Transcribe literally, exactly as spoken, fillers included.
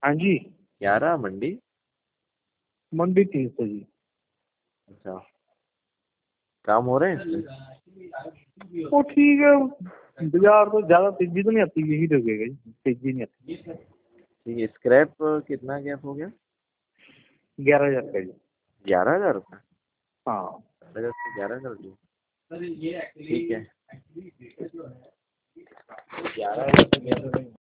हाँ जी। ग्यारह मंडी। मंडी तीन सौ जी। अच्छा, काम हो रहे हैं इसमें? वो ठीक है, बाजार तो ज्यादा तेजी तो नहीं आती, यही लगेगा जी, तेजी नहीं आती। ठीक है। स्क्रैप कितना गैप हो गया? ग्यारह हजार का जी। ग्यारह हजार रुपये? हाँ। ग्यारह कर दिया। ठीक है। ग्यारह हजार